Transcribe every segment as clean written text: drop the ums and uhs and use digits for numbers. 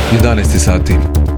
11 sati.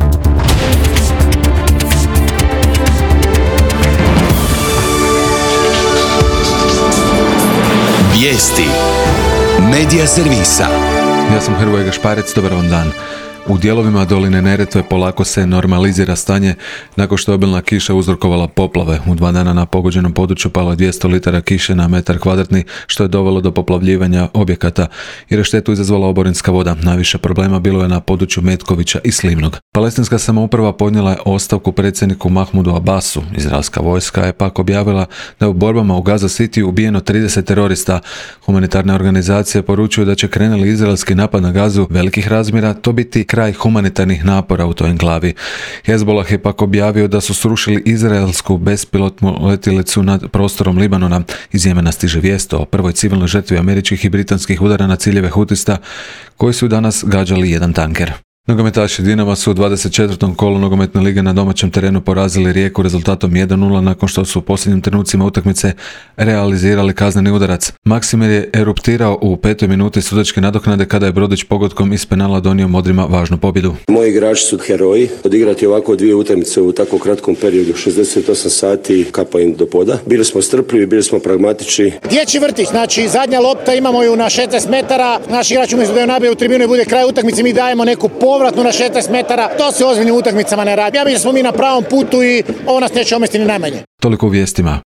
Vijesti Medija servisa. Ja sam Hrvoje Gašparec, dobar vam dan. U dijelovima doline Neretve polako se normalizira stanje nakon što je obilna kiša uzrokovala poplave. U 2 dana na pogođenom području palo je 200 litara kiše na metar kvadratni, što je dovelo do poplavljivanja objekata jer je štetu izazvala oborinska voda. Najviše problema bilo je na području Metkovića i Slivnog. Palestinska samouprava podnijela je ostavku predsjedniku Mahmudu Abbasu. Izraelska vojska je pak objavila da je u borbama u Gaza City ubijeno 30 terorista. Humanitarne organizacije poručuju da će krenuli izraelski napad na Gazu velikih razmjera to biti kraj humanitarnih napora u toj enklavi. Hezbollah je pak objavio da su srušili izraelsku bespilotnu letjelicu nad prostorom Libanona. Iz Jemena stiže vijest o prvoj civilnoj žrtvi američkih i britanskih udara na ciljeve hutista koji su danas gađali jedan tanker. Nogometaši Dinama su u 24. kolu nogometne lige na domaćem terenu porazili Rijeku rezultatom 1:0 nakon što su u posljednjim trenucima utakmice realizirali kazneni udarac. Maksimir je eruptirao u 5. minuti sudačke nadoknade kada je Brodić pogodkom iz penala donio Modrima važnu pobjedu. Moji igrači su heroji. Odigrati ovako 2 utakmice u tako kratkom periodu, 68 sati, kapa im do poda. Bili smo strpljivi, bili smo pragmatični. Dječji vrtić, znači zadnja lopta, imamo ju na 16 metara, naš igrač umjesto da ju nabije u tribinu i bude kraj utakmice, mi dajemo neku povratnu na 16 metara, to se ozbiljnim utakmicama ne radi. Ja mislim da smo mi na pravom putu i ovo nas neće omesti ni najmanje. Toliko u vijestima.